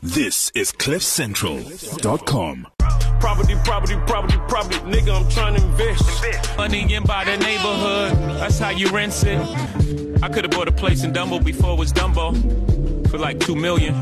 This is CliffCentral.com. Property, nigga, I'm trying to invest. Money in by the neighborhood, that's how you rent it. I could have bought a place in Dumbo before it was Dumbo for like $2 million.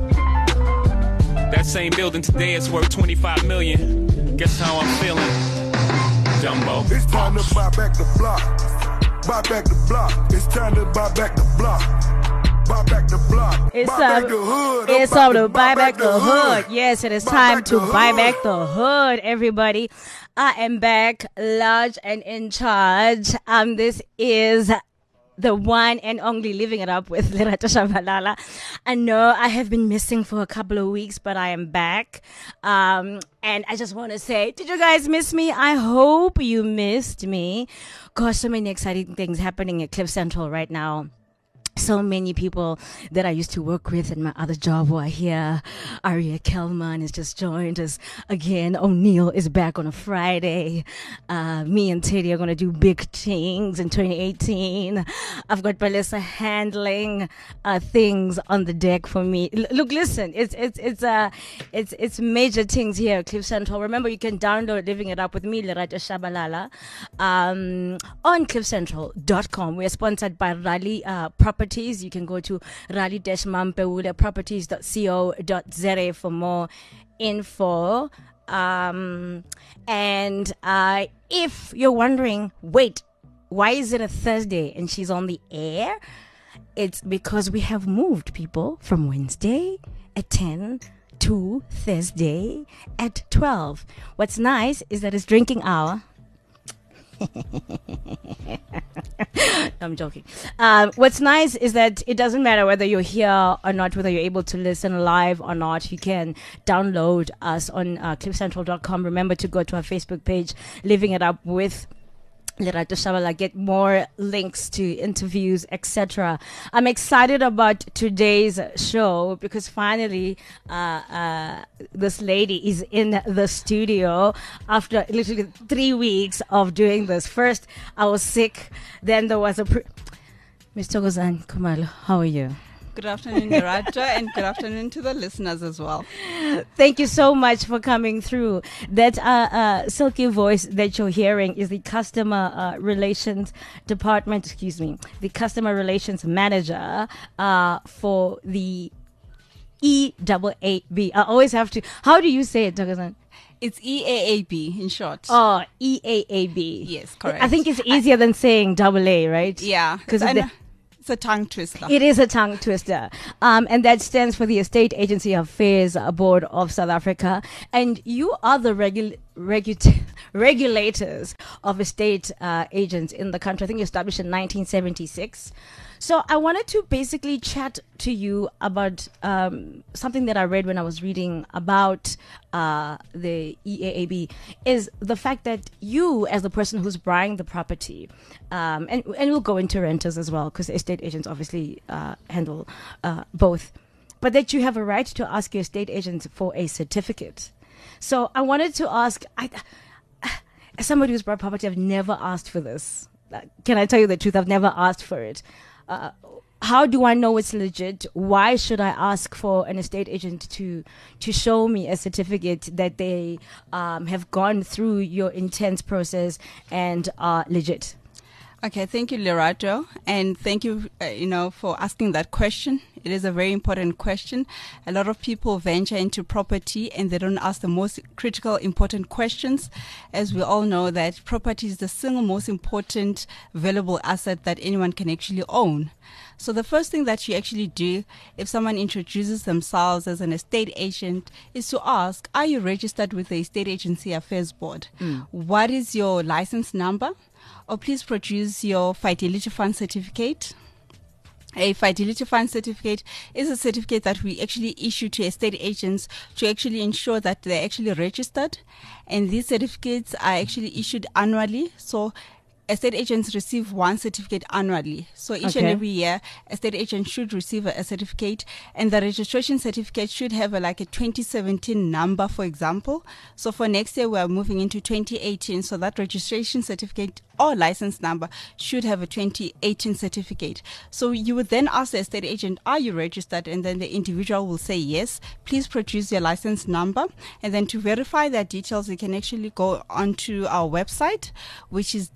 That same building today is worth $25 million. Guess how I'm feeling, Dumbo. It's time to buy back the block. Buy back the block. It's time to buy back the block. Buy back the block. It's buy back the hood. It's time to buy back the hood. Yes, it is time to buy back the hood, everybody. I am back, large and in charge. This is the one and only Living It Up with Lerato Shabalala. I know I have been missing for a couple of weeks, but I am back. And I just want to say, did you guys miss me? I hope you missed me. Gosh, so many exciting things happening at Cliff Central right now. So many people that I used to work with in my other job who are here. Aria Kelman has just joined us again. O'Neill is back on a Friday. Me and Teddy are going to do big things in 2018. I've got Melissa handling things on the deck for me. Look, listen, it's major things here at Cliff Central. Remember, you can download Living It Up with me, Lerato Shabalala, on CliffCentral.com. We are sponsored by Raleigh Properties. You can go to raleigh-mampeulaproperties.co.za for more info. And if you're wondering, wait, why is it a Thursday and she's on the air? It's because we have moved people from Wednesday at 10 to Thursday at 12. What's nice is that it's drinking hour. I'm joking. What's nice is that it doesn't matter whether you're here or not, whether you're able to listen live or not. You can download us on cliffcentral.com. Remember to go to our Facebook page, Living It Up with Lerato Shabalala, get more links to interviews, etc. I'm excited about today's show because finally this lady is in the studio after literally 3 weeks of doing this. First, I was sick. Then there was Ms. Togozan Kumalo, how are you? Good afternoon, Lerato, and good afternoon to the listeners as well. Thank you so much for coming through. That silky voice that you're hearing is the customer relations department, the customer relations manager for the EAAB. I always have to, how do you say it, Togozan? It's EAAB in short. Oh, EAAB. Yes, correct. I think it's easier than saying AA, right? Yeah. Because it's a tongue twister. It is a tongue twister. And that stands for the Estate Agency Affairs Board of South Africa. And you are the regulators of estate agents in the country. I think you established in 1976. So I wanted to basically chat to you about something that I read when I was reading about the EAAB, is the fact that you, as the person who's buying the property, and we'll go into renters as well, because estate agents obviously handle both, but that you have a right to ask your estate agent for a certificate. So I wanted to ask, as somebody who's bought property, I've never asked for this. Can I tell you the truth? I've never asked for it. How do I know it's legit? Why should I ask for an estate agent to show me a certificate that they have gone through your intense process and are legit? Okay, thank you, Lerato, and thank you, for asking that question. It is a very important question. A lot of people venture into property and they don't ask the most critical, important questions. As we all know that property is the single most important valuable asset that anyone can actually own. So the first thing that you actually do if someone introduces themselves as an estate agent is to ask, are you registered with the Estate Agency Affairs Board? What is your license number? Or please produce your Fidelity Fund certificate. A Fidelity Fund certificate is a certificate that we actually issue to estate agents to actually ensure that they're actually registered. And these certificates are actually issued annually. So estate agents receive one certificate annually. So each and every year, estate agent should receive a certificate, and the registration certificate should have like a 2017 number, for example. So for next year, we are moving into 2018. So that registration certificate or license number should have a 2018 certificate. So you would then ask the estate agent, are you registered? And then the individual will say yes. Please produce your license number. And then to verify their details, you can actually go onto our website, which is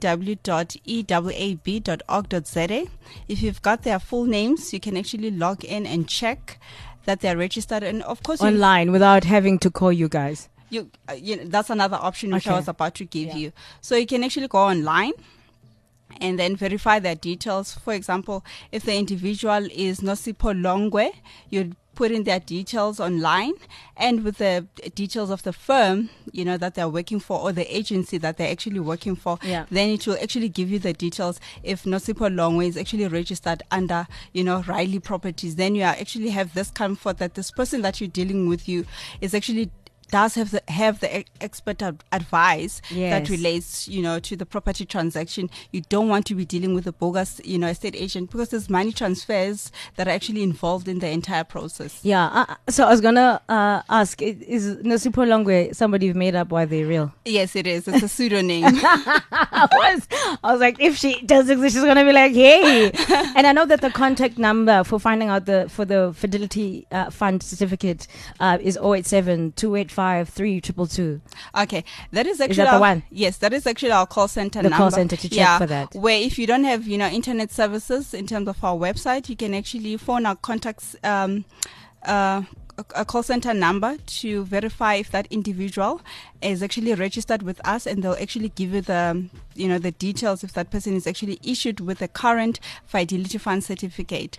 www.eaab.org.za. If you've got their full names, you can actually log in and check that they're registered. And of course, online without having to call you guys. That's another option which I was about to give you. So you can actually go online and then verify their details. For example, if the individual is Nosipho Longwe, you'd put in their details online, and with the details of the firm, that they're working for, or the agency that they're actually working for, then it will actually give you the details. If Nosipho Longwe is actually registered under, Riley Properties, then you actually have this comfort that this person that you're dealing with is actually does have the expert advice that relates, to the property transaction. You don't want to be dealing with a bogus, estate agent, because there's money transfers that are actually involved in the entire process. Yeah. So I was gonna ask: is Nosipho Longwe somebody you've made up? Why they're real? Yes, it is. It's a pseudonym. I was like, if she does exist, she's gonna be like, hey. And I know that the contact number for finding out for the Fidelity Fund certificate is 087-285-3222. Okay, that is actually is that the one? Yes, that is actually our call center the number. Call center to check for that. Where if you don't have internet services in terms of our website, you can actually phone our contacts. A call center number to verify if that individual is actually registered with us, and they'll actually give you the the details if that person is actually issued with a current Fidelity Fund certificate.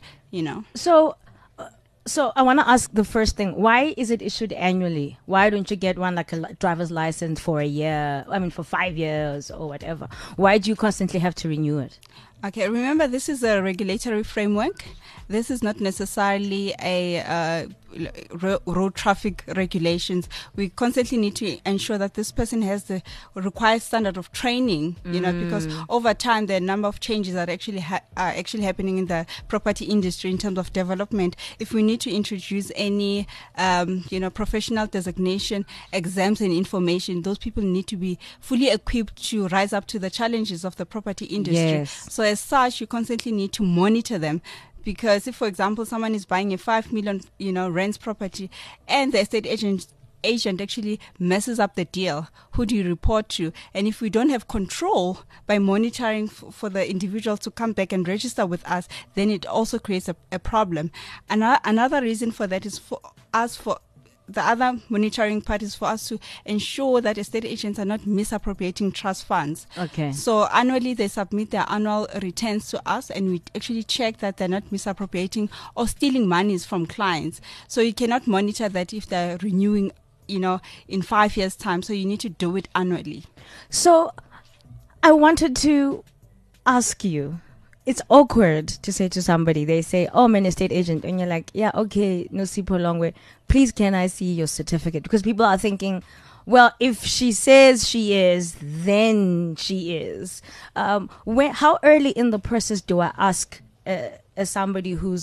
So I want to ask the first thing: why is it issued annually? Why don't you get one like a driver's license for a year? I mean, for 5 years or whatever. Why do you constantly have to renew it? Okay, remember, this is a regulatory framework. This is not necessarily a road traffic regulations. We constantly need to ensure that this person has the required standard of training, because over time the number of changes that actually are actually happening in the property industry in terms of development. If we need to introduce any, professional designation, exams and information, those people need to be fully equipped to rise up to the challenges of the property industry. Yes. So as such, you constantly need to monitor them. Because if, for example, someone is buying a 5 million, rents property, and the estate agent actually messes up the deal, who do you report to? And if we don't have control by monitoring for the individual to come back and register with us, then it also creates a problem. Another reason for that is the other monitoring part is for us to ensure that estate agents are not misappropriating trust funds. Okay. So annually they submit their annual returns to us, and we actually check that they're not misappropriating or stealing monies from clients. So you cannot monitor that if they're renewing, in 5 years' time. So you need to do it annually. So I wanted to ask you, it's awkward to say to somebody, they say, oh, I'm an estate agent. And you're like, yeah, okay, Nosipho Longwe, please can I see your certificate? Because people are thinking, well, if she says she is, then she is. How early in the process do I ask as somebody who's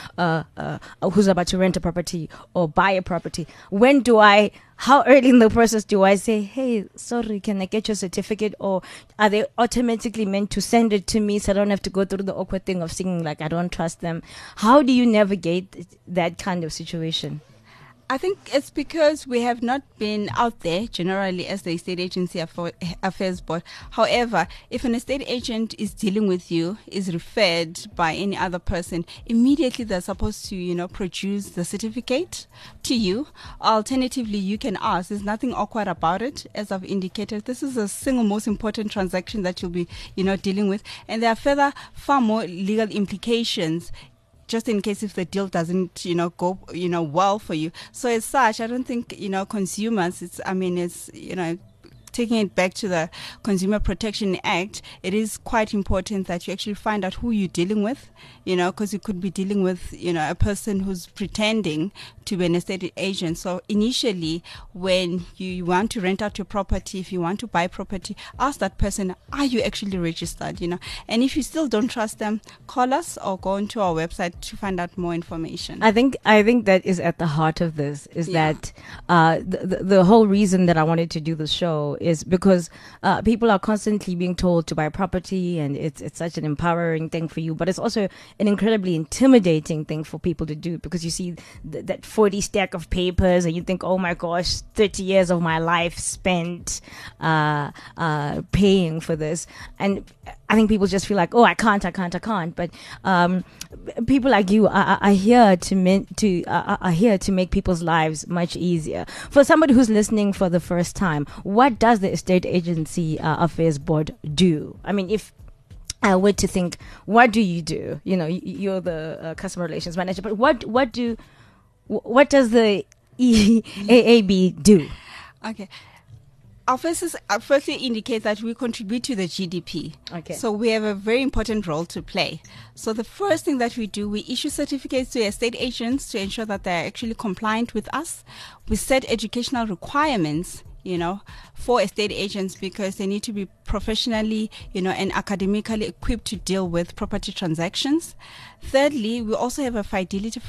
about to rent a property or buy a property? How early in the process do I say, hey, sorry, can I get your certificate? Or are they automatically meant to send it to me so I don't have to go through the awkward thing of saying, like, I don't trust them? How do you navigate that kind of situation? I think it's because we have not been out there generally as the Estate Agency Affairs Board. However, if an estate agent is dealing with you, is referred by any other person, immediately they're supposed to, produce the certificate to you. Alternatively, you can ask. There's nothing awkward about it. As I've indicated, this is the single most important transaction that you'll be, dealing with. And there are far more legal implications just in case if the deal doesn't, go, taking it back to the Consumer Protection Act, it is quite important that you actually find out who you're dealing with, because you could be dealing with, a person who's pretending to be an estate agent. So initially, when you want to rent out your property, if you want to buy property, ask that person, are you actually registered, And if you still don't trust them, call us or go onto our website to find out more information. I think that is at the heart of this, is that the whole reason that I wanted to do the show is because people are constantly being told to buy property, and it's such an empowering thing for you, but it's also an incredibly intimidating thing for people to do, because you see that 40 stack of papers and you think, oh my gosh, 30 years of my life spent paying for this. And I think people just feel like, oh, I can't. But people like you are here to make people's lives much easier. For somebody who's listening for the first time, what does the Estate Agency Affairs Board do? I mean, if I were to think, what do you do? You're the customer relations manager, but what does the EAAB do? Okay. Our firstly indicate that we contribute to the GDP. Okay. So we have a very important role to play. So the first thing that we do, we issue certificates to estate agents to ensure that they're actually compliant with us. We set educational requirements, for estate agents, because they need to be professionally, and academically equipped to deal with property transactions. Thirdly, we also have a fidelity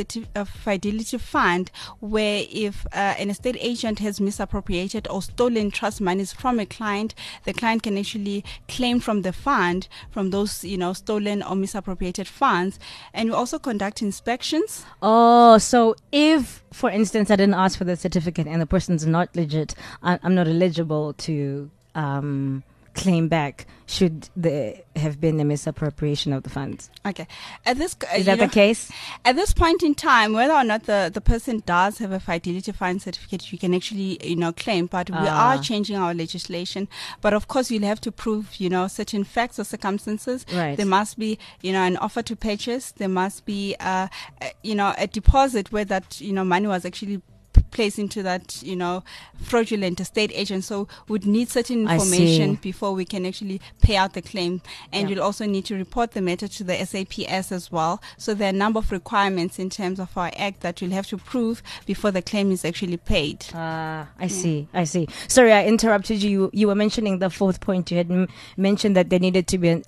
fund where if an estate agent has misappropriated or stolen trust monies from a client, the client can actually claim from the fund, from those, stolen or misappropriated funds. And we also conduct inspections. Oh, so if, for instance, I didn't ask for the certificate and the person's not legit, I'm not eligible to claim back, should there have been a misappropriation of the funds. Okay. Is that the case? At this point in time, whether or not the person does have a fidelity fund certificate, you can actually, claim, but we are changing our legislation. But of course, you'll have to prove, certain facts or circumstances. Right. There must be, an offer to purchase. There must be, a deposit where that, money was actually placed into that, fraudulent estate agent. So would need certain information before we can actually pay out the claim. And you'll also need to report the matter to the SAPS as well. So there are a number of requirements in terms of our act that you'll have to prove before the claim is actually paid. I see. Sorry, I interrupted you. You were mentioning the fourth point. You had mentioned that there needed to be an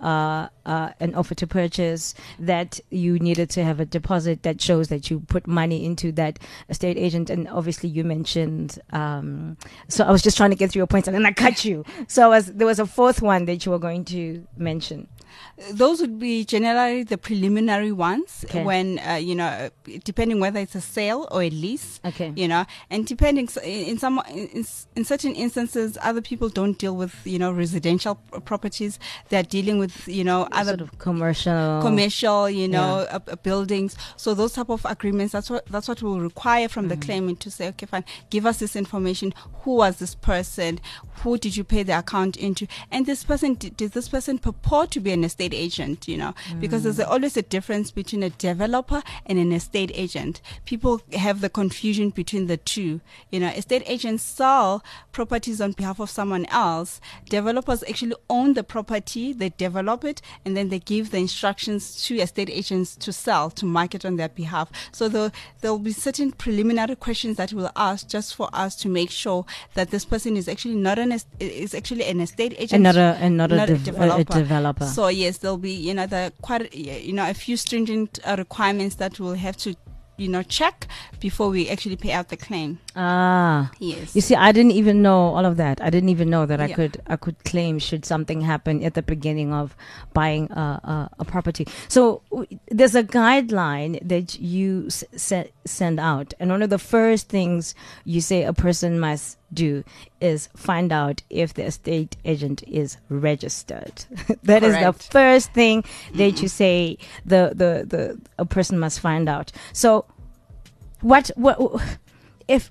offer to purchase, that you needed to have a deposit that shows that you put money into that estate agent, and obviously you mentioned, so I was just trying to get through your points and then I cut you. So there was a fourth one that you were going to mention. Those would be generally the preliminary ones, when, depending whether it's a sale or a lease, and depending in certain instances, other people don't deal with, residential properties. They're dealing with, other sort of commercial, buildings. So those type of agreements, that's what we'll require from the claimant to say, okay, fine, give us this information. Who was this person? Who did you pay the account into? And this person, did this person purport to be an estate agent, because there's always a difference between a developer and an estate agent. People have the confusion between the two. Estate agents sell properties on behalf of someone else. Developers actually own the property, they develop it, and then they give the instructions to estate agents to sell, to market on their behalf. So there'll be certain preliminary questions that we'll ask just for us to make sure that this person is actually is actually an estate agent and not a developer. So yes, there'll be a few stringent requirements that we'll have to check before we actually pay out the claim. Yes. You see, I didn't even know all of that. I didn't even know that I could claim should something happen at the beginning of buying a property. So there's a guideline that you send out, and one of the first things you say a person must do is find out if the estate agent is registered. That is the first thing that you say a person must find out. So what if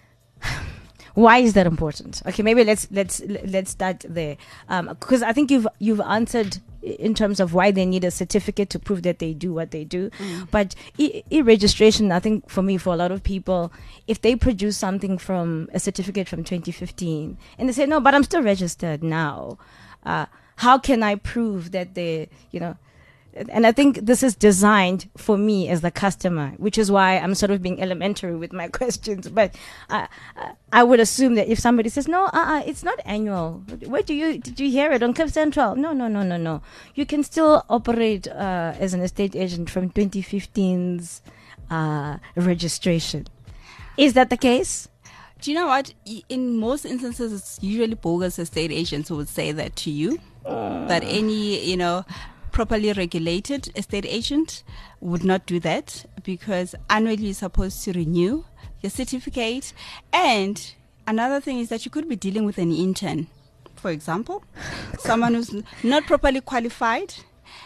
why is that important? Okay, maybe let's start there, because I think you've answered in terms of why they need a certificate to prove that they do what they do. But e-registration, I think for me, for a lot of people, if they produce something from a certificate from 2015 and they say, no, but I'm still registered now, how can I prove that they, and I think this is designed for me as the customer, which is why I'm sort of being elementary with my questions. But I would assume that if somebody says, no, it's not annual. Where did you hear it on Cliff Central? No. You can still operate as an estate agent from 2015's registration. Is that the case? Do you know what? In most instances, it's usually bogus estate agents who would say that to you. That any, properly regulated estate agent would not do that, because annually you're supposed to renew your certificate. And another thing is that you could be dealing with an intern, for example, someone who's not properly qualified,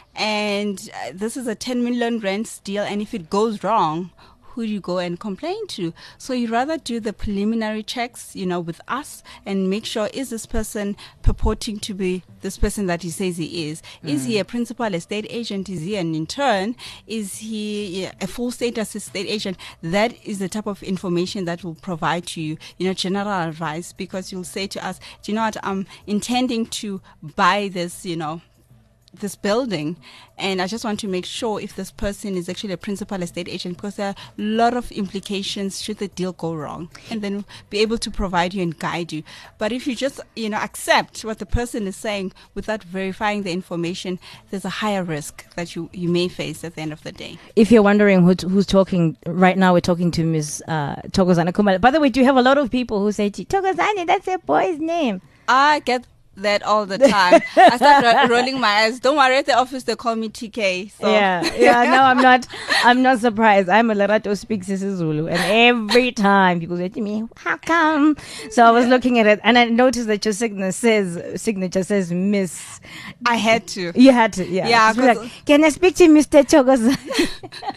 and this is a 10 million rand deal, and if it goes wrong, who do you go and complain to? So you rather do the preliminary checks, with us, and make sure, is this person purporting to be this person that he says he is? Is he a principal estate agent? Is he an intern? Is he a full status estate agent? That is the type of information that will provide to you, general advice, because you'll say to us, do you know what, I'm intending to buy this, this building, and I just want to make sure if this person is actually a principal estate agent, because there are a lot of implications should the deal go wrong, and then be able to provide you and guide you. But if you just accept what the person is saying without verifying the information, there's a higher risk that you may face at the end of the day. If you're wondering who's talking right now, we're talking to Ms. Thokozani Khumalo. By the way, do you have a lot of people who say to you, Thokozani, that's a boy's name? I get that all the time. I start rolling my eyes. Don't worry, at the office they call me TK. So. Yeah. No, I'm not surprised. I'm a Lerato speaks isiZulu, and every time people say to me, "How come?" So I was looking at it, and I noticed that your signature says Miss. I had to. You had to, yeah. Yeah. Like, can I speak to Mr. Thokozani?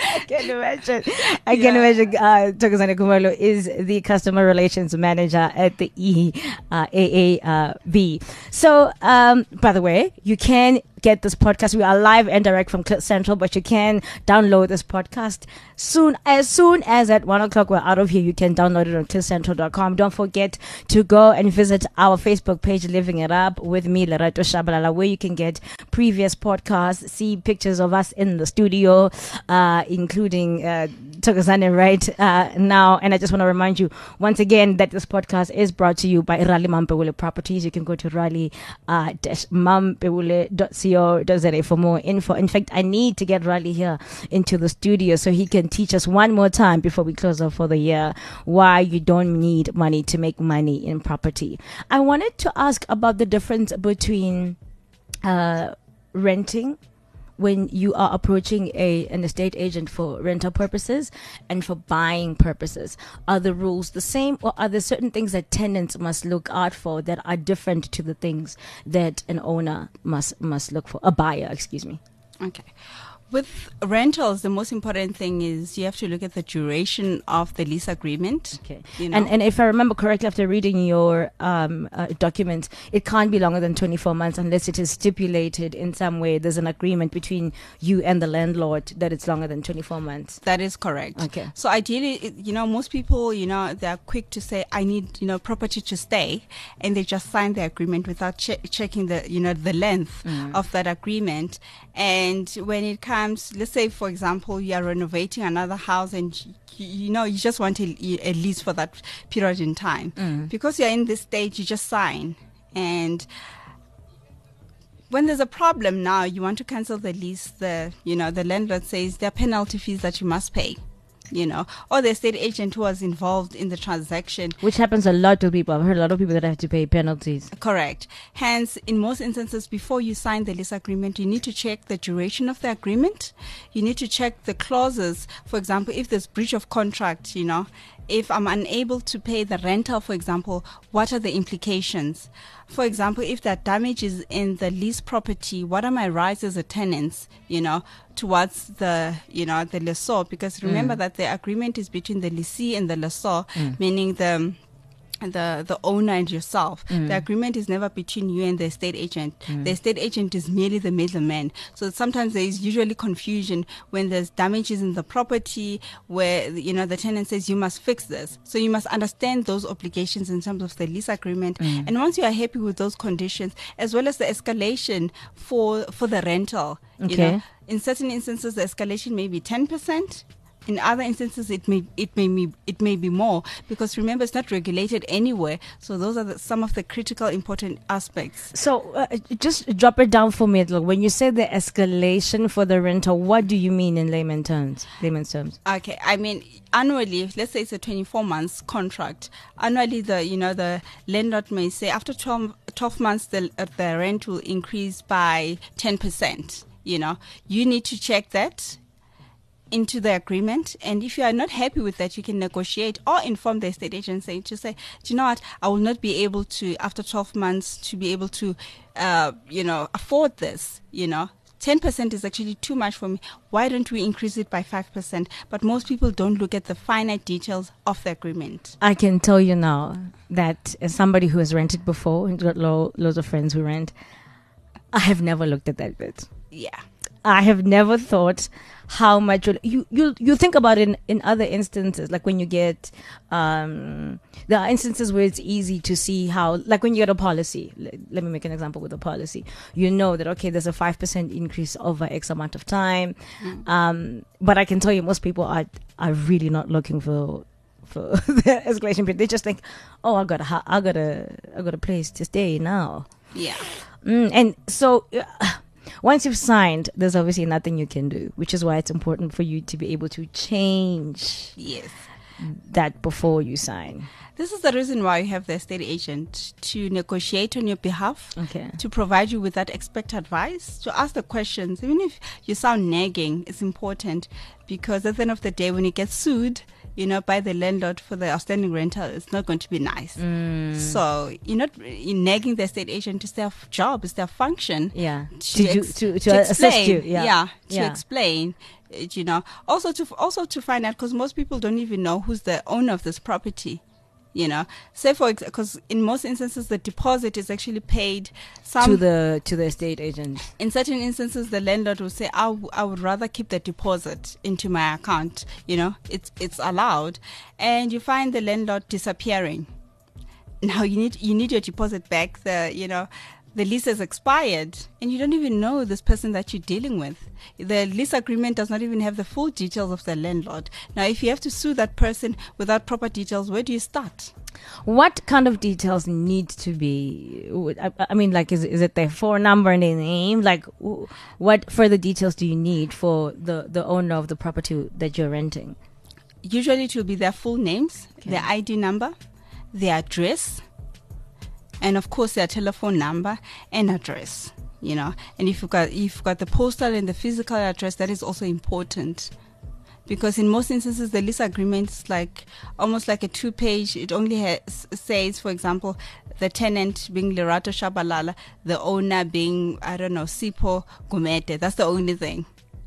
I can imagine. Thokozani Khumalo is the customer relations manager at the AAV. So, by the way, you can get this podcast. We are live and direct from Cliff Central, but you can download this podcast as soon as at 1:00 we're out of here. You can download it on cliffcentral.com. Don't forget to go and visit our Facebook page, Living It Up with me, Lerato Shabalala, where you can get previous podcasts, see pictures of us in the studio, including Thokozani right now. And I just want to remind you once again that this podcast is brought to you by Raleigh Mampewule Properties. You can go to raleigh-mampewule.co.za for more info. In fact, I need to get Raleigh here into the studio so he can teach us one more time before we close off for the year why you don't need money to make money in property. I wanted to ask about the difference between renting when you are approaching an estate agent for rental purposes and for buying purposes. Are the rules the same, or are there certain things that tenants must look out for that are different to the things that an owner must look for, a buyer, excuse me? Okay. With rentals, the most important thing is you have to look at the duration of the lease agreement. Okay. And if I remember correctly, after reading your documents, it can't be longer than 24 months unless it is stipulated in some way. There's an agreement between you and the landlord that it's longer than 24 months. That is correct. Okay. So ideally, most people, they're quick to say, I need, property to stay, and they just sign the agreement without checking the, the length of that agreement. And when it comes, let's say, for example, you are renovating another house and, you just want a lease for that period in time. Because you're in this stage, you just sign. And when there's a problem now, you want to cancel the lease, the landlord says there are penalty fees that you must pay. Or the estate agent who was involved in the transaction. Which happens a lot to people. I've heard a lot of people that have to pay penalties. Correct. Hence, in most instances, before you sign the lease agreement, you need to check the duration of the agreement. You need to check the clauses. For example, if there's breach of contract, if I'm unable to pay the rental, for example, what are the implications? For example, if there are damages in the lease property, what are my rights as a tenant, towards the, the lessor? Because remember that the agreement is between the lessee and the lessor, meaning the the owner and yourself. The agreement is never between you and the estate agent. The estate agent is merely the middleman. So sometimes there is usually confusion when there's damages in the property where, the tenant says you must fix this. So you must understand those obligations in terms of the lease agreement. And once you are happy with those conditions, as well as the escalation for the rental, in certain instances the escalation may be 10%. In other instances, it may be more, because remember, it's not regulated anywhere. So those are some of the critical, important aspects. So just drop it down for me. Look, when you say the escalation for the rental, what do you mean in layman's terms? Okay, I mean annually. Let's say it's a 24 months contract. Annually, the landlord may say after 12 months the rent will increase by 10%. You need to check that into the agreement, and if you are not happy with that, you can negotiate or inform the estate agent to say, do you know what, I will not be able to, after 12 months, to be able to afford this. 10% is actually too much for me. Why don't we increase it by 5%? But most people don't look at the finite details of the agreement. I can tell you now that as somebody who has rented before and got loads of friends who rent, I have never looked at that bit. Yeah. I have never thought how much you think about it in other instances, like when you get there are instances where it's easy to see how, like when you get a policy. Let me make an example with a policy. You know that there's a 5% increase over X amount of time, but I can tell you most people are really not looking for the escalation period. They just think, oh, I got a place to stay now. Yeah. And so once you've signed, there's obviously nothing you can do, which is why it's important for you to be able to change that before you sign. This is the reason why you have the estate agent, to negotiate on your behalf, to provide you with that expert advice, to ask the questions. Even if you sound nagging, it's important, because at the end of the day, when you get sued, by the landlord for the outstanding rental, it's not going to be nice. So you're not nagging the estate agent. It's their job, it's their function. Yeah. To assist you. To explain. Also to find out, because most people don't even know who's the owner of this property. Say because in most instances the deposit is actually paid to the estate agent. In certain instances, the landlord will say, I would rather keep the deposit into my account. It's allowed, and you find the landlord disappearing. Now you need your deposit back. The lease has expired, and you don't even know this person that you're dealing with. The lease agreement does not even have the full details of the landlord. Now, if you have to sue that person without proper details, where do you start? What kind of details need to be? I mean, like, is it their phone number and their name? Like, what further details do you need for the owner of the property that you're renting? Usually, it will be their full names, their ID number, their address, and of course their telephone number and address, and if you've got the postal and the physical address, that is also important, because in most instances the lease agreement is almost like a 2-page. It only says, for example, the tenant being Lerato Shabalala, the owner being, I don't know, Sipho Gumete. That's the only thing.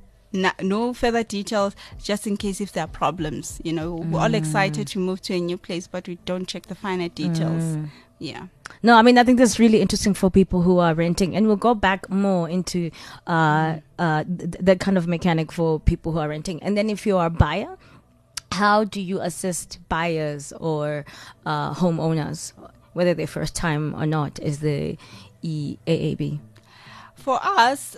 No further details, just in case if there are problems. We're all excited to move to a new place, but we don't check the finer details. Yeah. No, I mean, I think that's really interesting for people who are renting, and we'll go back more into that kind of mechanic for people who are renting. And then if you are a buyer, how do you assist buyers or homeowners, whether they're first time or not, is the EAAB? For us,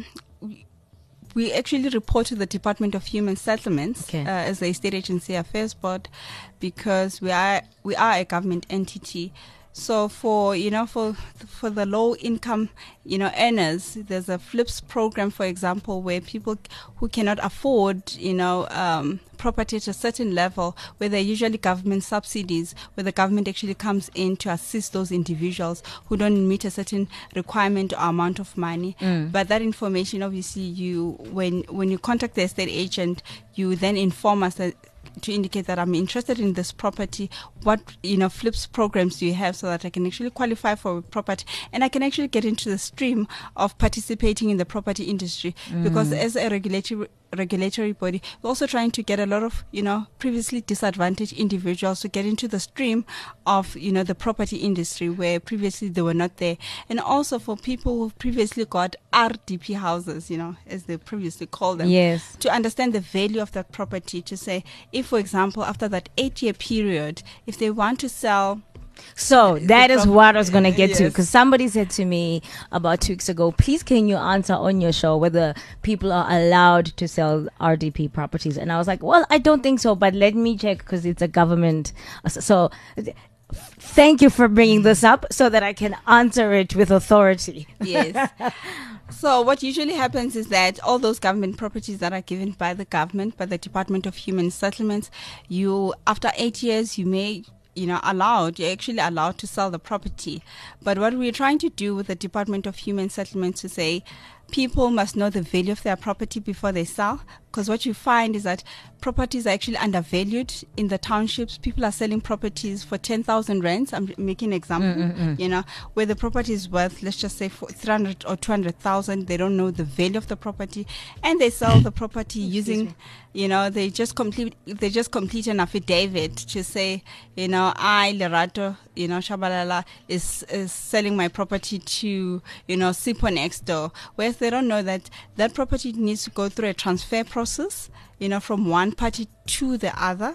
we actually report to the Department of Human Settlements as the Estate Agency Affairs Board, because we are a government entity. So for the low income earners, there's a FLIPS program, for example, where people who cannot afford property at a certain level, where there are usually government subsidies, where the government actually comes in to assist those individuals who don't meet a certain requirement or amount of money. But that information, obviously, when you contact the estate agent, you then inform us to indicate that I'm interested in this property. What FLIPS programs do you have, so that I can actually qualify for a property, and I can actually get into the stream of participating in the property industry, because as a regulatory body. We're also trying to get a lot of, previously disadvantaged individuals to get into the stream of, the property industry where previously they were not there. And also for people who've previously got RDP houses, as they previously called them. Yes. To understand the value of that property, to say, if, for example, after that 8-year period, if they want to sell. So that is what I was going to get to, Yes. because somebody said to me about 2 weeks ago, please can you answer on your show whether people are allowed to sell RDP properties? And I was like, well, I don't think so, but let me check because it's a government. So thank you for bringing this up so that I can answer it with authority. Yes. So what usually happens is that all those government properties that are given by the government, by the Department of Human Settlements, after 8 years, you're actually allowed to sell the property. But what we're trying to do with the Department of Human Settlements to say people must know the value of their property before they sell. Because what you find is that properties are actually undervalued in the townships. People are selling properties for 10,000 rands. I'm making an example, where the property is worth, let's just say, for 300 or 200,000. They don't know the value of the property, and they sell the property using, they just complete an affidavit to say, I, Lerato, Shabalala is selling my property to, Sipo next door. Whereas they don't know that that property needs to go through a transfer process, from one party to the other.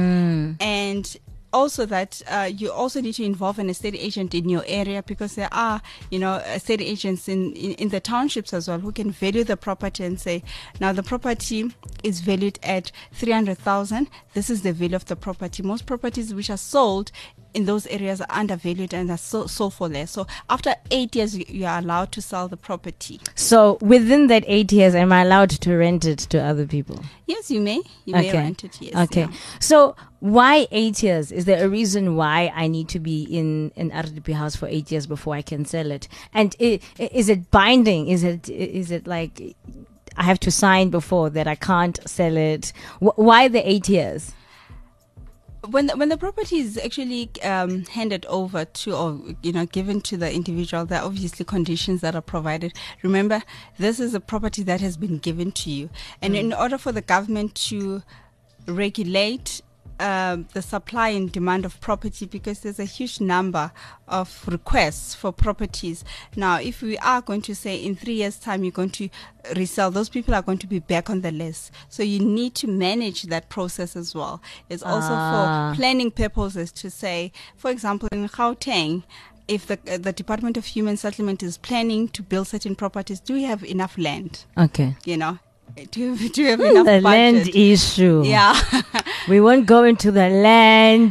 And also that you also need to involve an estate agent in your area, because there are, estate agents in the townships as well who can value the property and say, now the property is valued at 300,000. This is the value of the property. Most properties which are sold in those areas are undervalued and are sold for less. So after 8 years, you are allowed to sell the property. So within that 8 years, am I allowed to rent it to other people? Yes, you may. You may rent it, yes. Okay. Yeah. So why 8 years? Is there a reason why I need to be in an RDP house for 8 years before I can sell it? And is it binding? Is it like I have to sign before that I can't sell it? Why the 8 years? When the property is actually handed over to, or given to the individual, there are obviously conditions that are provided. Remember, this is a property that has been given to you, and in order for the government to regulate the supply and demand of property, because there's a huge number of requests for properties. Now, if we are going to say in 3 years' time you're going to resell, those people are going to be back on the list. So you need to manage that process as well. It's also for planning purposes to say, for example, in Gauteng, if the Department of Human Settlement is planning to build certain properties, do we have enough land? Okay. Do you have enough the budget? Land issue. Yeah. We won't go into the land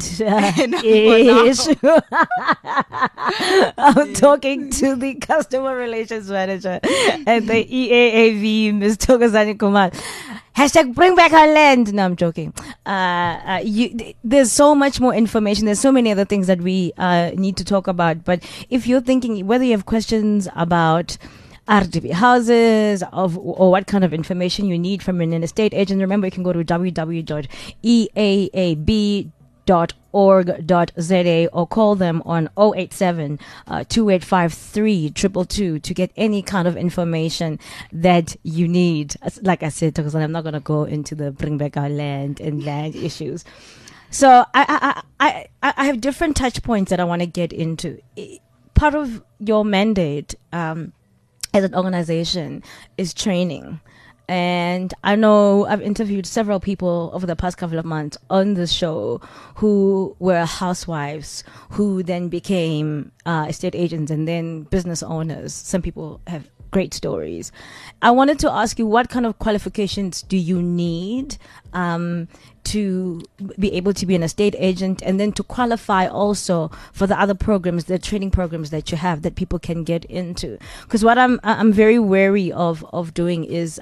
issue. I'm talking to the customer relations manager at the EAAV, Ms. Thokozani Kumar. # bring back our land. No, I'm joking. There's so much more information. There's so many other things that we need to talk about. But if you're thinking, whether you have questions about RDP houses or what kind of information you need from an estate agent, remember you can go to www.eaab.org.za or call them on 087 2853 222 to get any kind of information that you need. Like I said, I'm not going to go into the bring back our land and land issues. So I have different touch points that I want to get into. Part of your mandate as an organization is training. And I know I've interviewed several people over the past couple of months on this show who were housewives who then became estate agents and then business owners. Some people have great stories. I wanted to ask you, what kind of qualifications do you need to be able to be an estate agent, and then to qualify also for the other programs, the training programs that you have that people can get into? Because what I'm very wary of doing is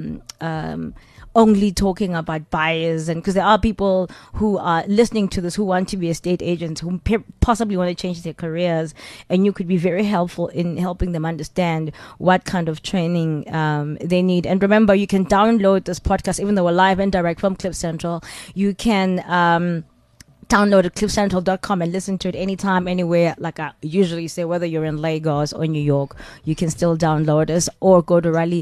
only talking about buyers, and because there are people who are listening to this who want to be estate agents, who possibly want to change their careers, and you could be very helpful in helping them understand what kind of training they need. And remember, you can download this podcast, even though we're live and direct from Cliff Central. You can download it, cliffcentral.com, and listen to it anytime, anywhere. Like I usually say, whether you're in Lagos or New York, you can still download us, or go to Riley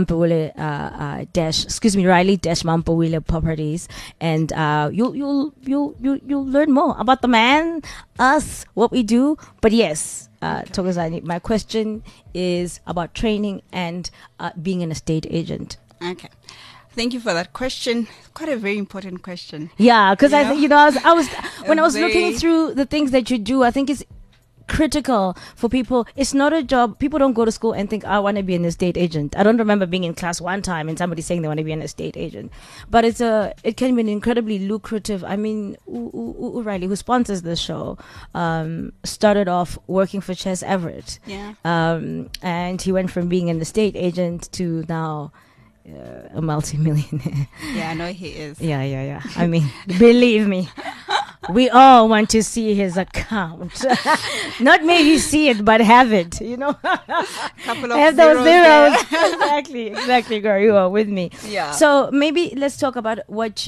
Mampawile Properties, and you'll learn more about the man, us, what we do. But yes, Thokozani, my question is about training and being an estate agent. Okay. Thank you for that question. Quite a very important question. Yeah, because I was when I was looking through the things that you do, I think it's critical for people. It's not a job. People don't go to school and think, I want to be an estate agent. I don't remember being in class one time and somebody saying they want to be an estate agent. But it can be an incredibly lucrative. I mean, Riley, who sponsors this show, started off working for Chess Everett. Yeah. And he went from being an estate agent to now a multi-millionaire. Yeah, I know he is. Yeah. I mean, believe me, we all want to see his account. Not maybe see it, but have it, Couple of have those zeros. Exactly, girl, you are with me. Yeah. So maybe let's talk about what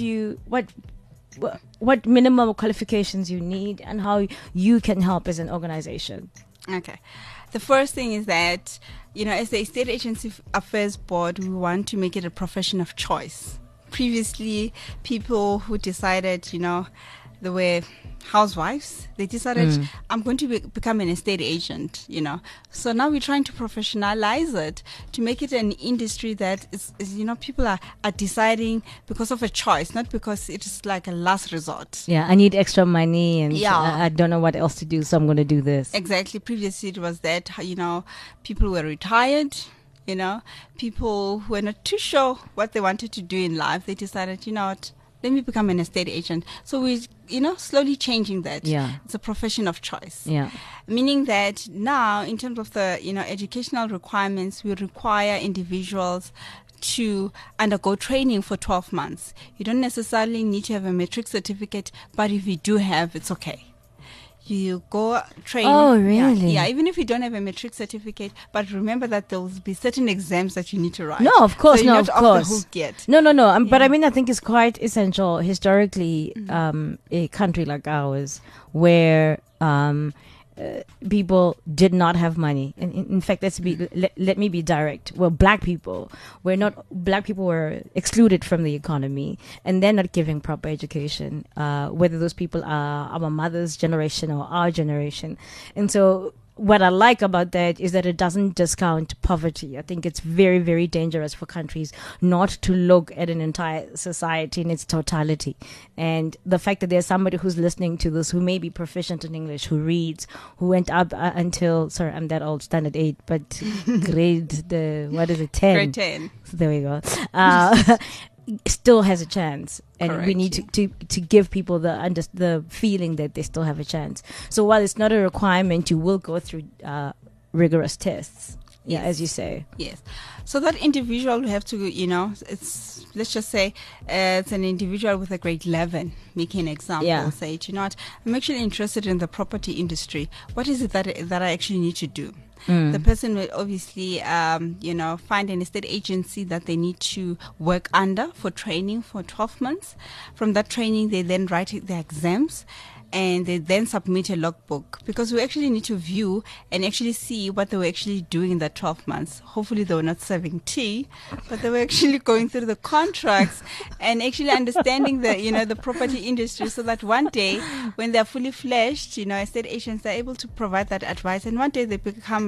minimum qualifications you need and how you can help as an organization. Okay. The first thing is that, as the Estate Agency Affairs Board, we want to make it a profession of choice. Previously, people who decided, they were housewives. They decided, I'm going to become an estate agent, So now we're trying to professionalize it, to make it an industry that is people are deciding because of a choice, not because it is like a last resort. Yeah, I need extra money and Yeah. I don't know what else to do, so I'm going to do this. Exactly. Previously, it was that, people were retired, people who were not too sure what they wanted to do in life. They decided, what, let me become an estate agent. So we, slowly changing that. Yeah. It's a profession of choice. Yeah. Meaning that now, in terms of the, educational requirements, we require individuals to undergo training for 12 months. You don't necessarily need to have a matric certificate, but if you do have, it's okay. You go train. Oh, really? Yeah, even if you don't have a matric certificate, but remember that there will be certain exams that you need to write. No, of course, so you're of not off course. the hook yet. No. But I mean, I think it's quite essential historically, a country like ours, where people did not have money. And in fact, let me be direct. Well, black people were excluded from the economy, and they're not giving proper education, whether those people are our mother's generation or our generation. And so what I like about that is that it doesn't discount poverty. I think it's very, very dangerous for countries not to look at an entire society in its totality. And the fact that there's somebody who's listening to this who may be proficient in English, who reads, who went up until, sorry, I'm that old, standard 8, but grade 10? Grade 10. So there we go. Still has a chance, and Correct, we need to give people the feeling that they still have a chance. So while it's not a requirement, you will go through rigorous tests. Yeah, Yes. as you say. Yes. So that individual will have to, let's just say it's an individual with a grade 11, making an example. Yeah. Say, what, I'm actually interested in the property industry. What is it that I actually need to do? The person will obviously, find an estate agency that they need to work under for training for 12 months. From that training, they then write their exams. And they then submit a logbook, because we actually need to view and actually see what they were actually doing in that 12 months. Hopefully they were not serving tea, but they were actually going through the contracts and actually understanding the property industry, so that one day when they're fully fledged, estate agents are able to provide that advice. And one day they become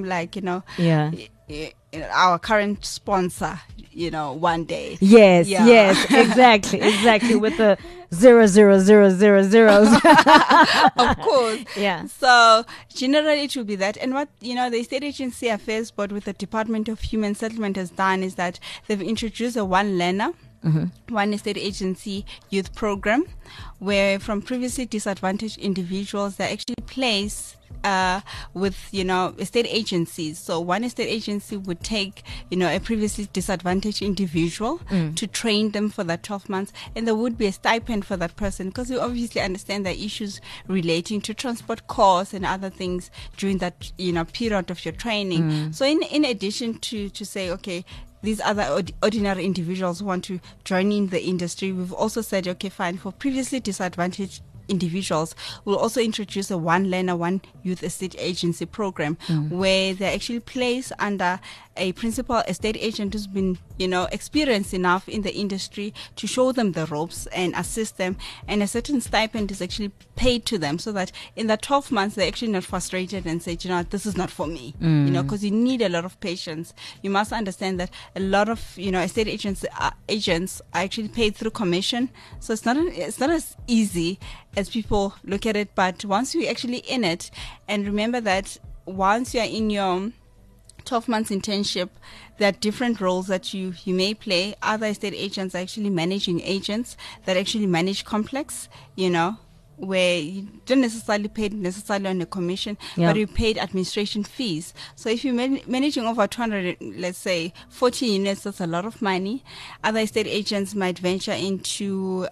our current sponsor, one day. Yes, Yeah. yes, exactly. With the 0,0,0,0,0s. Of course. Yeah. So generally it will be that. And what, the Estate Agency Affairs Board with the Department of Human Settlement has done is that they've introduced a one learner, one estate agency youth program, where from previously disadvantaged individuals, they actually place with estate agencies. So one estate agency would take a previously disadvantaged individual to train them for that 12 months, and there would be a stipend for that person, because we obviously understand the issues relating to transport costs and other things during that period of your training. So in addition to say, okay, these other ordinary individuals who want to join in the industry, we've also said, okay, fine, for previously disadvantaged individuals, we'll also introduce a One Learner, One Youth Estate Agency program where they're actually placed under a principal estate agent who's been, experienced enough in the industry to show them the ropes and assist them. And a certain stipend is actually paid to them so that in the 12 months, they're actually not frustrated and say, this is not for me, because you need a lot of patience. You must understand that a lot of, estate agents are actually paid through commission. So it's not as easy as people look at it. But once you're actually in it, and remember that once you're in your 12 months internship, there are different roles that you may play. Other estate agents are actually managing agents that actually manage complex, where you don't necessarily paid on a commission, but you paid administration fees. So if you're managing over 200, let's say 40 units, that's a lot of money. Other estate agents might venture into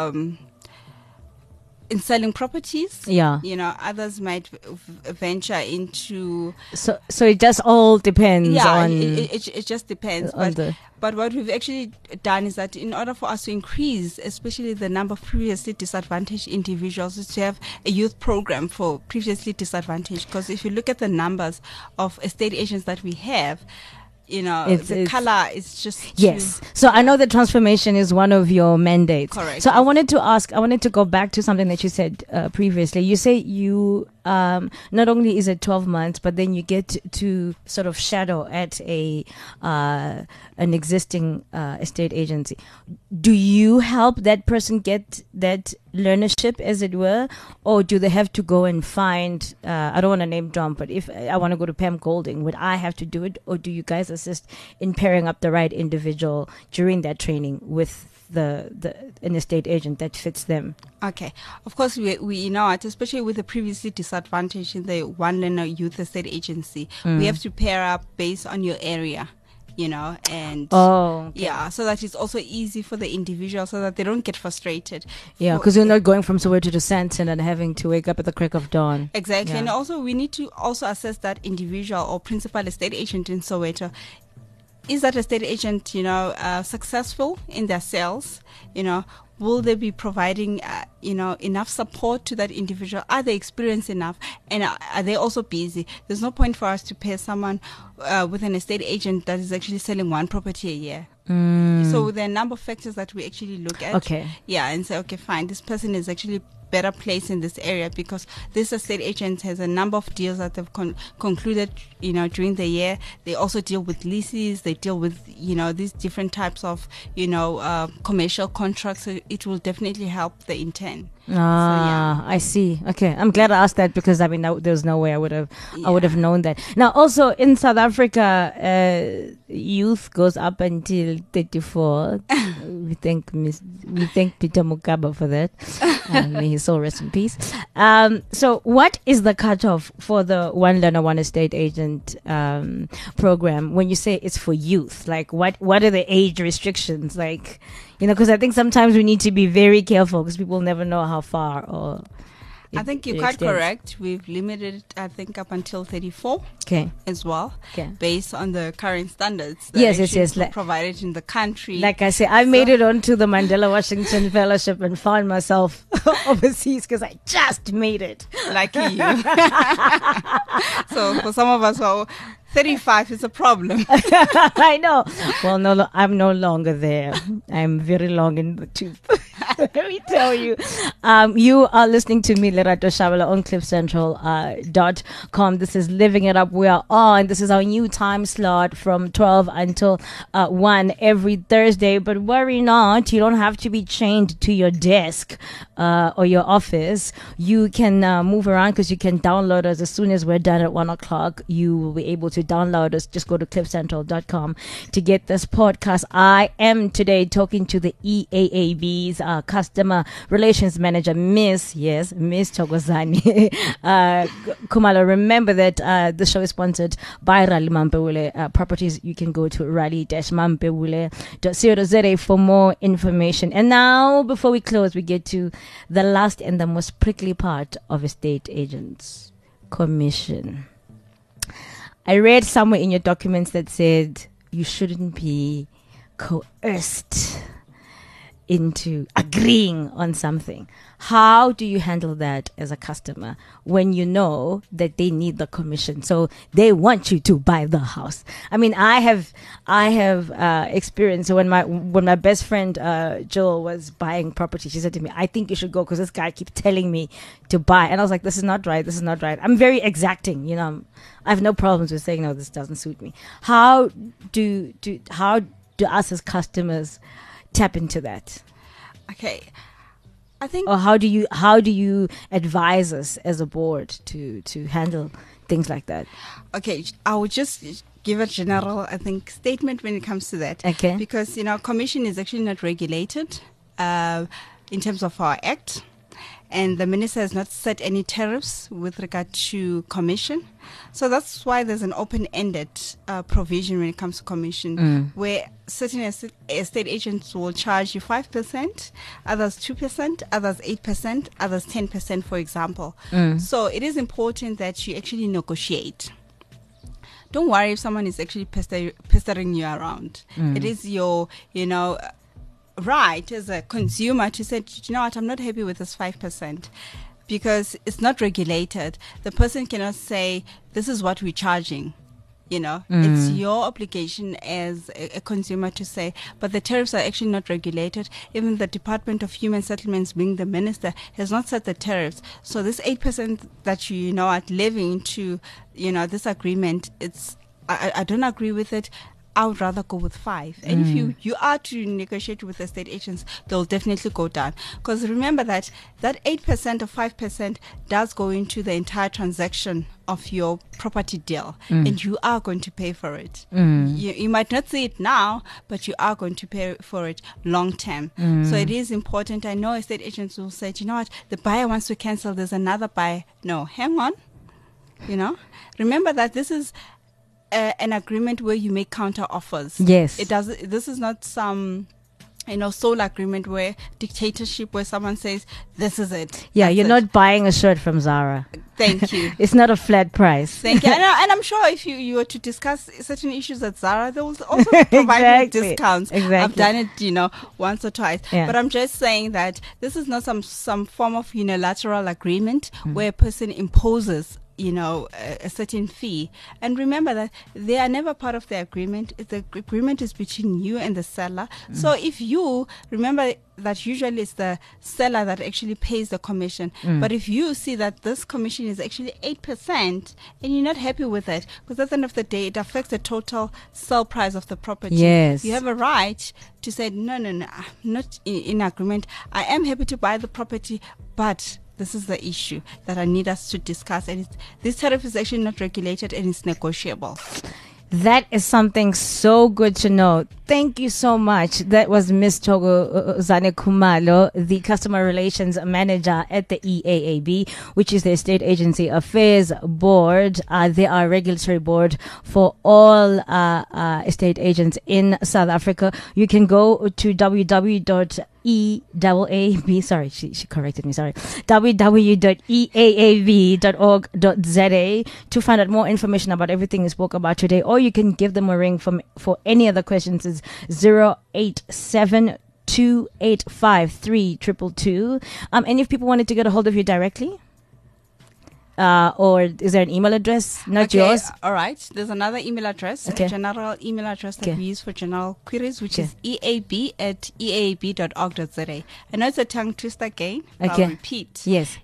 in selling properties. Others might venture into. So it just all depends on. It just depends. But what we've actually done is that in order for us to increase, especially the number of previously disadvantaged individuals, is to have a youth program for previously disadvantaged. Because if you look at the numbers of estate agents that we have, the color is just yes. So I know that transformation is one of your mandates. Correct. So I wanted to go back to something that you said previously. You say you not only is it 12 months, but then you get to sort of shadow at an existing estate agency. Do you help that person get that learnership, as it were, or do they have to go and find? I don't want to name drop, but if I want to go to Pam Golding, would I have to do it, or do you guys assist in pairing up the right individual during that training with an estate agent that fits them? Okay, of course we know it, especially with the previously disadvantaged in the One Learner Youth Estate Agency. We have to pair up based on your area. And so that it's also easy for the individual so that they don't get frustrated. Yeah, because you're not going from Soweto to Sandton and having to wake up at the crack of dawn. Exactly. And also we need to also assess that individual or principal estate agent in Soweto. Is that estate agent, successful in their sales? Will they be providing, enough support to that individual? Are they experienced enough? And are they also busy? There's no point for us to pay someone with an estate agent that is actually selling one property a year. So there are a number of factors that we actually look at. Okay. Yeah, and say, okay, fine, this person is actually better placed in this area because this estate agent has a number of deals that they've concluded, during the year. They also deal with leases. They deal with, these different types of, commercial contracts. So it will definitely help the intern. I see. Okay, I'm glad I asked that because there's no way I would have known that. Now, also in South Africa, youth goes up until 34. we thank Peter Mokaba for that. May his soul rest in peace. So, what is the cutoff for the One Learner, One Estate Agent program? When you say it's for youth, like what are the age restrictions? Like, because I think sometimes we need to be very careful because people never know how far or. I think you're quite correct. We've limited it, I think, up until 34 as well, based on the current standards that provided in the country. Like I say, I made it onto the Mandela Washington Fellowship and found myself overseas because I just made it. Lucky you. So for some of us who are 35 is a problem. I know. Well, no, I'm no longer there. I'm very long in the tooth. Let me tell you. You are listening to me, Lerato Shabala, on cliffcentral.com. This is Living It Up. We are on. This is our new time slot from 12 until 1 every Thursday. But worry not. You don't have to be chained to your desk or your office. You can move around because you can download us as soon as we're done at 1 o'clock. You will be able to download us. Just go to cliffcentral.com to get this podcast. I am today talking to the EAAB's customer relations manager, Miss Thokozani Kumalo. Remember that the show is sponsored by Rally Mampewule Properties. You can go to rally-mampewule.co.za for more information. And now, before we close, we get to the last and the most prickly part of estate agents: commission. I read somewhere in your documents that said you shouldn't be coerced into agreeing on something. How do you handle that as a customer when you know that they need the commission? So they want you to buy the house. I mean, I have experience when my best friend Jill was buying property. She said to me, "I think you should go because this guy keeps telling me to buy." And I was like, "This is not right. This is not right." I'm very exacting, you know. I have no problems with saying, "No, this doesn't suit me." How do us as customers tap into that? Okay. I think, or how do you advise us as a board to handle things like that? Okay, I would just give a general, I think, statement when it comes to that. Okay. Because, you know, commission is actually not regulated in terms of our act. And the minister has not set any tariffs with regard to commission. So that's why there's an open-ended provision when it comes to commission, where certain estate agents will charge you 5%, others 2%, others 8%, others 10%, for example. So it is important that you actually negotiate. Don't worry if someone is actually pestering you around. It is your, you know, right as a consumer to say, you know what, I'm not happy with this 5%, because it's not regulated. The person cannot say, this is what we're charging. You know, it's your obligation as a consumer to say, but the tariffs are actually not regulated. Even the Department of Human Settlements, being the minister, has not set the tariffs. So this 8% that you know are living into, you know, this agreement, I don't agree with it. I would rather go with 5. And if you are to negotiate with estate agents, they'll definitely go down. Because remember that 8% or 5% does go into the entire transaction of your property deal. And you are going to pay for it. You might not see it now, but you are going to pay for it long term. So it is important. I know estate agents will say, you know what, the buyer wants to cancel, there's another buyer. No, hang on. You know, remember that this is an agreement where you make counter offers. Yes. This is not some, you know, sole agreement where dictatorship, where someone says, this is it. Yeah, That's you're it. not buying a shirt from Zara. Thank you. It's not a flat price. Thank you. And I'm sure if you were to discuss certain issues at Zara, they will also provide you discounts. Exactly. I've done it, you know, once or twice. Yeah. But I'm just saying that this is not some form of unilateral agreement where a person imposes, you know, a certain fee. And remember that they are never part of the agreement. The agreement is between you and the seller. So if you remember that usually it's the seller that actually pays the commission. But if you see that this commission is actually 8% and you're not happy with it, because at the end of the day, it affects the total sale price of the property. Yes. You have a right to say, no, I'm not in agreement. I am happy to buy the property, but this is the issue that I need us to discuss. And this tariff is actually not regulated and it's negotiable. That is something so good to know. Thank you so much. That was Ms. Togo Zane Kumalo, the Customer Relations Manager at the EAAB, which is the Estate Agency Affairs Board. They are a regulatory board for all estate agents in South Africa. You can go to www.eaab.org.za to find out more information about everything we spoke about today, or you can give them a ring for any other questions. Is 087-2853-222. And if people wanted to get a hold of you directly, or is there an email address? Not yours. All right. There's another email address, a general email address that we use for general queries, which is eab@eaab.org.za. I know it's a tongue twister again. I'll repeat. Yes.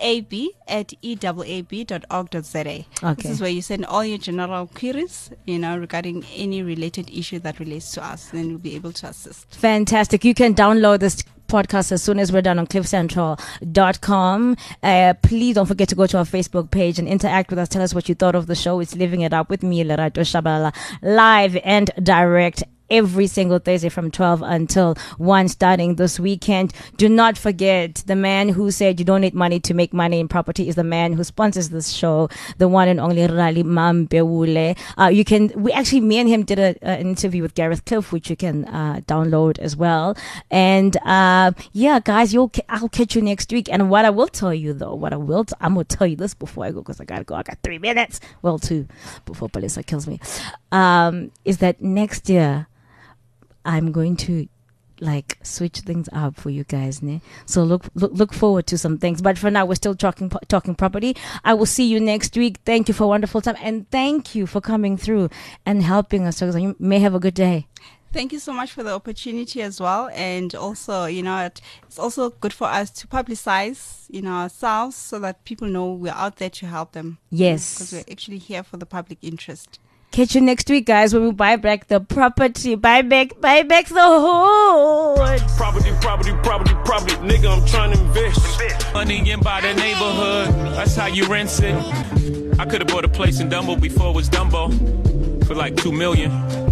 eab@eaab.org.za. This is where you send all your general queries, you know, regarding any related issue that relates to us. Then we'll be able to assist. Fantastic. You can download this podcast as soon as we're done on cliffcentral.com. Please don't forget to go to our Facebook page and interact with us. Tell us what you thought of the show. It's Living It Up with me, Lerato Shabala, live and direct every single Thursday from 12 until 1 starting this weekend. Do not forget, the man who said you don't need money to make money in property is the man who sponsors this show, the one and only Rali Mambeule. Me and him did an interview with Gareth Cliff, which you can download as well. And guys, I'll catch you next week. And what I will tell you though, I'm gonna tell you this before I go, because I gotta go. I got 3 minutes, well 2 before Palisa kills me. Is that next year I'm going to like switch things up for you guys, ne? So look forward to some things. But for now, we're still talking property. I will see you next week. Thank you for a wonderful time, and thank you for coming through and helping us. So you may have a good day. Thank you so much for the opportunity as well. And also, it's also good for us to publicize, ourselves so that people know we're out there to help them. Yes. Because we're actually here for the public interest. Catch you next week, guys, when we buy back the property. Buy back the hood. Property. Nigga, I'm trying to invest. Money in by the neighborhood. That's how you rent it. I could have bought a place in Dumbo before it was Dumbo for like $2 million.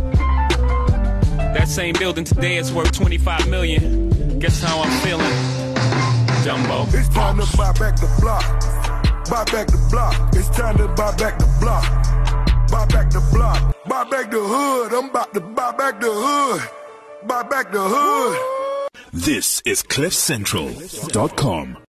That same building today is worth $25 million. Guess how I'm feeling, Dumbo. It's time to buy back the block. Buy back the block. It's time to buy back the block. Buy back the block. Buy back the hood. I'm about to buy back the hood. Buy back the hood. This is CliffCentral.com.